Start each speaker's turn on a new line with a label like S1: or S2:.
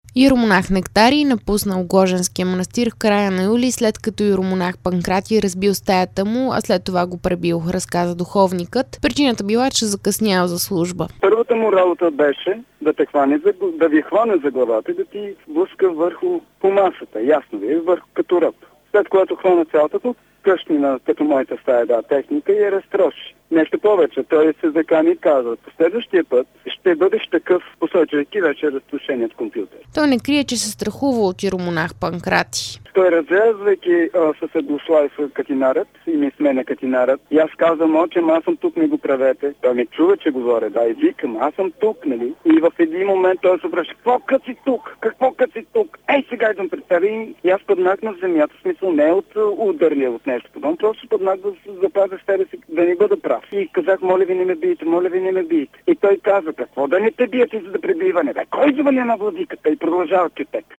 S1: Иеромонах Нектарий напуснал Гложенския манастир в края на юли, след като иеромонах Панкратий разбил стаята му, а след това го пребил, разказа духовникът. Причината била, че закъснял за служба.
S2: Първата му работа беше да ви хване за главата и да ти блъска върху по масата, ясно ви, върху като ръб. След което хвана цялата къщнина, като моята стая, техника и я разтроши. Нещо повече, той се закани и каза, последващия път ще бъдеш такъв, посочвайки вече разрушеният компютър.
S1: Той не крие, че се страхува от иеромонах Панкратий.
S2: Той разрязвайки с Благослав катинарът и ми сменя катинарът. И аз казвам, че аз съм тук, не го правете. Той ми чува, че говоря, и викам, аз съм тук, нали? И в един момент той се обръща, какво кът си тук? Ей, сега идвам пред тебе и аз паднах на земята, в смисъл не от ударля от нещо подобно, просто паднах да запазя с тебе си, да не бъда прав. И казах, моля ви не ме биете. И той каза, какво да не те биете за да пребиване? Кой звъня на владиката? И продължава четек.